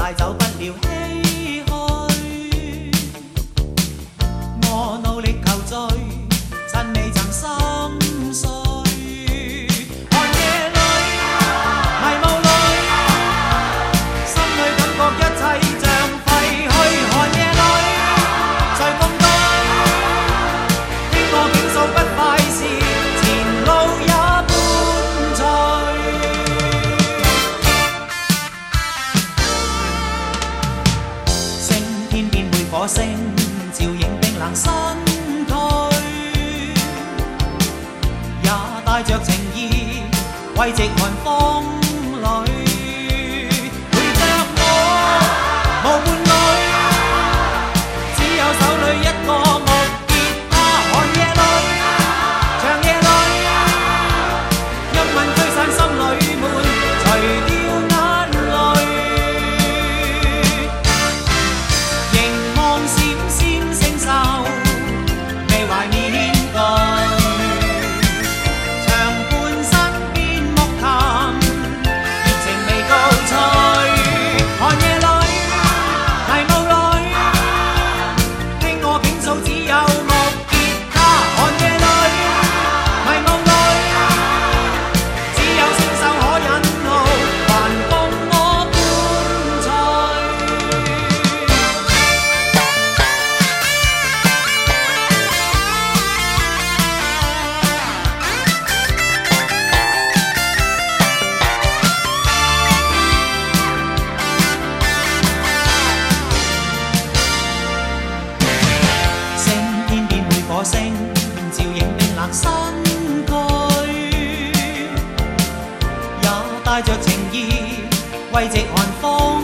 带走不了唏嘘。我努力求醉，趁未曾心碎。寒夜里，迷雾里，心里感觉一切像废墟。寒夜里，谁共對？聽我傾訴不快事，前路也伴隨。升天變會火星，照映冰冷身軀，也帶着情意，慰藉寒風裏。陪着我無伴侶，只有手裏一個木吉他。寒夜裏，長夜裏，一吻驅散心裏悶，除掉眼淚。凝望閃閃星宿，未懷面具，長伴身邊木談，熱情未告吹。寒夜裏，迷霧裏，聽我傾訴只有木吉他。寒夜裏，迷霧裏，只有星宿可引路，還共我伴隨。升天變會火星，照映冰冷身軀，也帶着情意，慰藉寒風。